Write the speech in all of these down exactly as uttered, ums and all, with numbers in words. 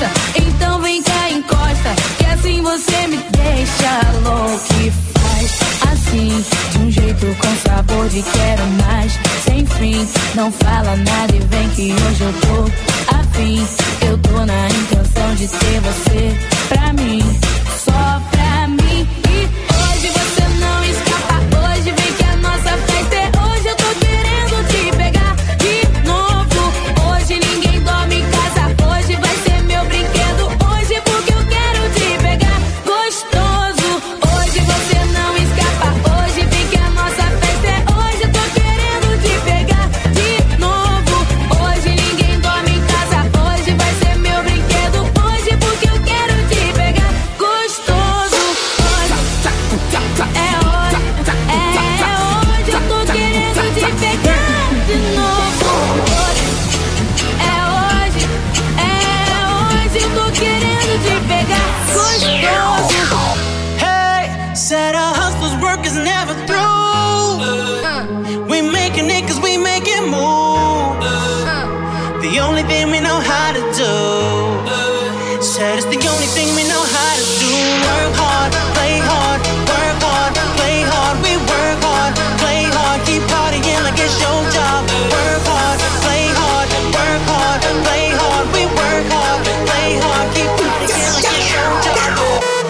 gosta, então vem cá, encosta, que assim você me deixa louco e faz assim, de um jeito com sabor de quero mais, sem fim, não fala nada e vem que hoje eu tô afim, eu tô na intenção de ter você pra mim, só pra mim, e hoje você não escapa, hoje vem que a nossa festa é hoje, eu tô querendo te pegar de novo, hoje ninguém dorme em casa, hoje vai ser meu brinquedo, hoje porque eu quero te pegar gostoso, hoje você não escapa, hoje vem que a nossa festa é hoje, eu tô querendo te pegar de novo, hoje ninguém dorme em casa, hoje vai ser meu brinquedo, hoje porque eu quero te pegar gostoso, hoje é hoje, é hoje, eu tô querendo te pegar de novo, hoje é hoje, é hoje, eu tô querendo te pegar gostoso. Hey, said our hustle's work is never through. We making it cause we make it move. The only thing we know how to do. Said it's the only thing we know how to do. Work hard, play hard, work hard, play hard. We work hard, play hard, keep partying like it's your job. Work hard, play hard, work hard, play hard. We work hard, play hard, keep partying like it's your job.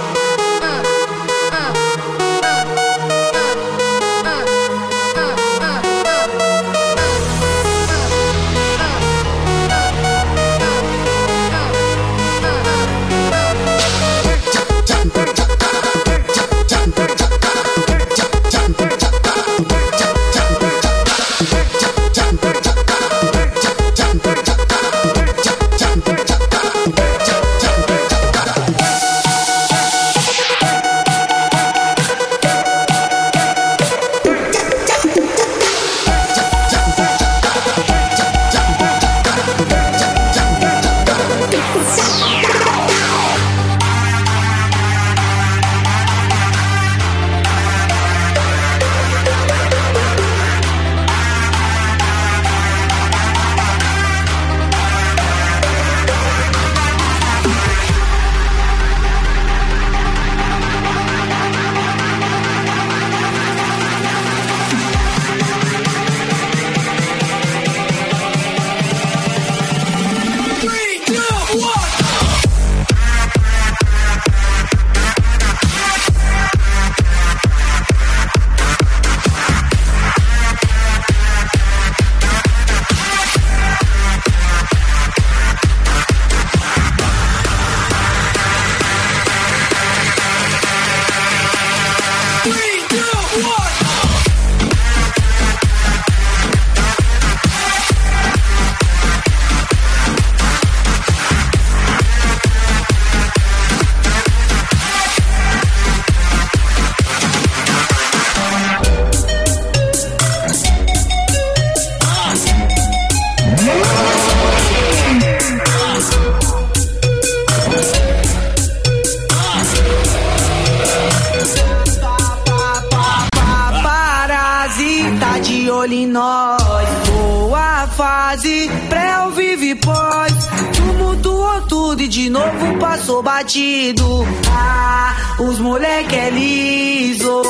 Batido, ah, os moleque é liso.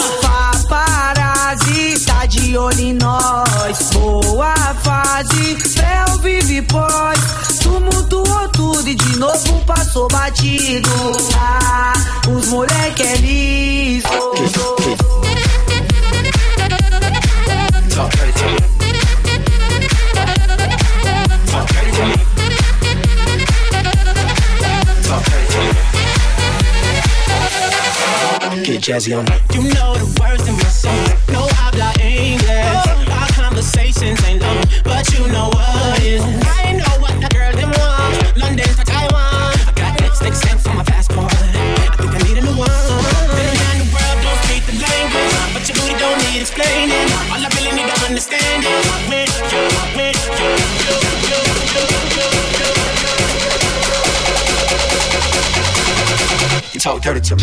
Paparazzi tá de olho em nós. Boa fase, pré vive pós. Tumultuou tudo e de novo passou batido. Ah, os moleque é liso. Get jazzy on. You know the words in my song. No habla English. Our conversations ain't long, but you know what is. I know what that girl them want. London to Taiwan. I got lipstick stamps on my passport. I think I need a new one. Been around the world, don't speak the language, but your booty don't need explaining. All I really need to understand is with you, with you, you, you, you, you. You talk dirty to me.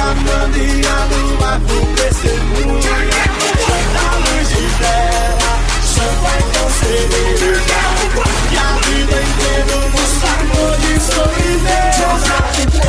amando e a lua por testemunha. A luz de vela, champanhe com cerveja, e a vida inteira nosso amor de sobremesa.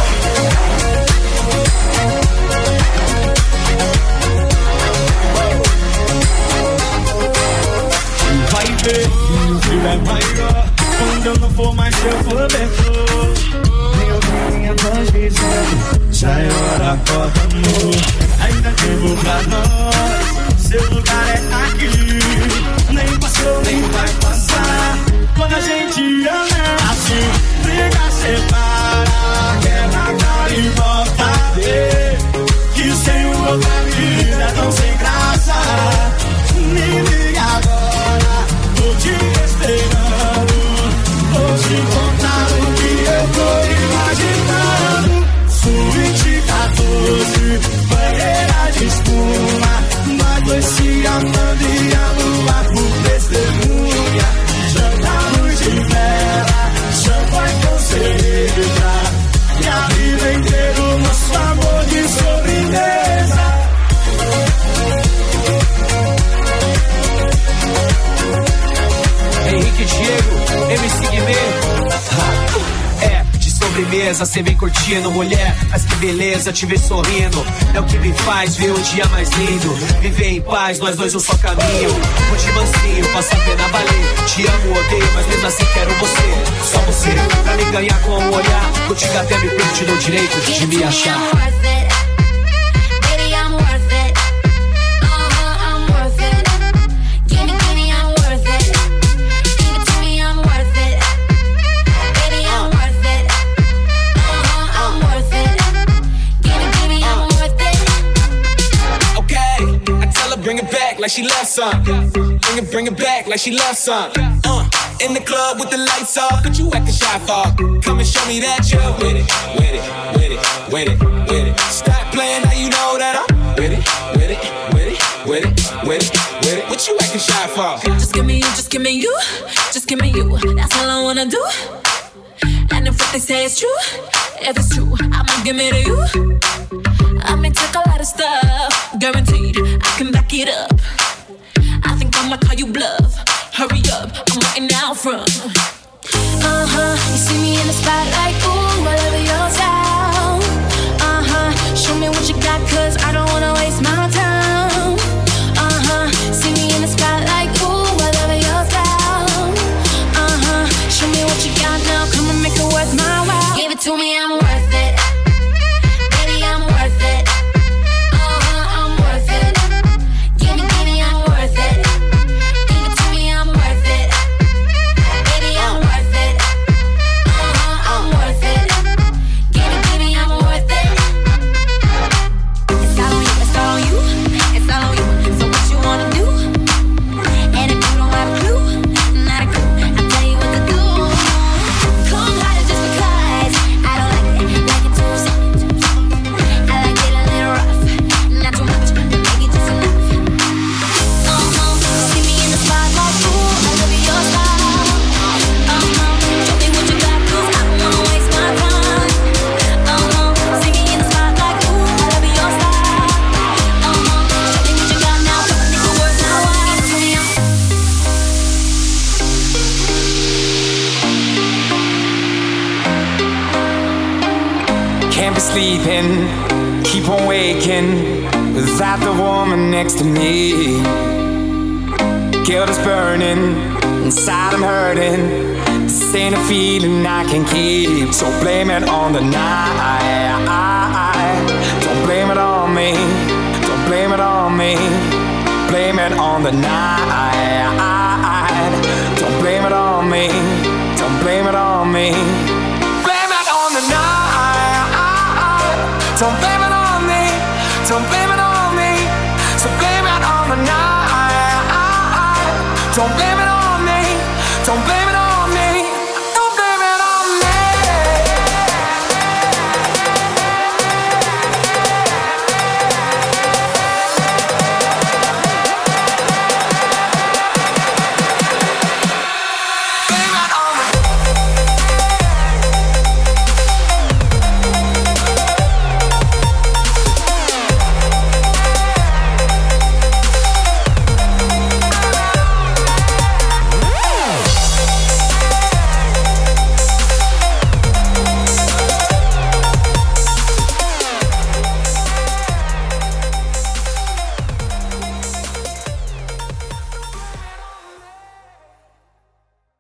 Vai ver que o frio é maior quando eu não for mais seu protetor. Nem ouvir minha voz dizendo já é hora, acorda amor. Ainda tempo pra nós, seu lugar é aqui. Nem passou, nem vai passar. Quando a gente ama assim, briga, separa, quebra, cara e volta a ver que sem o outro a vida é tão sem graça. Me liga agora, tô te esperando. Vou te contar o que eu tô imaginando. Suíte quatorze, banheira de espuma, nós dois se amando e a lua por testemunha. Janta, luz de vela, champanhe com cerveja, e a vida inteira o nosso amor de sobremesa. Henrique Diego, M C Guimê. É, de sobremesa, cê vem curtindo, mulher. Mas que beleza te ver sorrindo. É o que me faz ver o dia mais lindo. Viver em paz, nós dois um só caminho. Vou de mansinho, passa a pena valer. Te amo, odeio, mas mesmo assim quero você. Só você, pra me ganhar com um olhar. Contigo até me perdi no direito de me achar. Bring it back like she loves some. Bring it, bring it back like she loves some. Uh, in the club with the lights off, but you acting shy for. Come and show me that you're with it, with it, with it, with it, with it. Stop playing now you know that I'm with it, with it, with it, with it, with it, with it. What you acting shy for? Just give me you, just give me you, just give me you. That's all I wanna do. And if what they say is true, if it's true, I'ma give it to you. I may take a lot of stuff, guaranteed I can back it up. I think I'ma call you bluff. Hurry up, I'm waiting out front. Uh-huh, you see me in the spotlight, ooh, I love your style. Uh-huh, show me what you got, cause I don't wanna waste my time. Uh-huh, see me in the spotlight, ooh, I love your style. Uh-huh, show me what you got now, come and make it worth my while. Give it to me, I'm worth it. Sleeping, keep on waking without the woman next to me. Guilt is burning, inside I'm hurting. This ain't a feeling I can keep. So blame it on the night. Don't blame it on me. Don't blame it on me. Blame it on the night. Don't blame it on me. Don't blame it on me. Blame it on the night. Don't blame it on me, don't blame it on me. So blame it on the night. Don't blame it on me, don't blame it on me.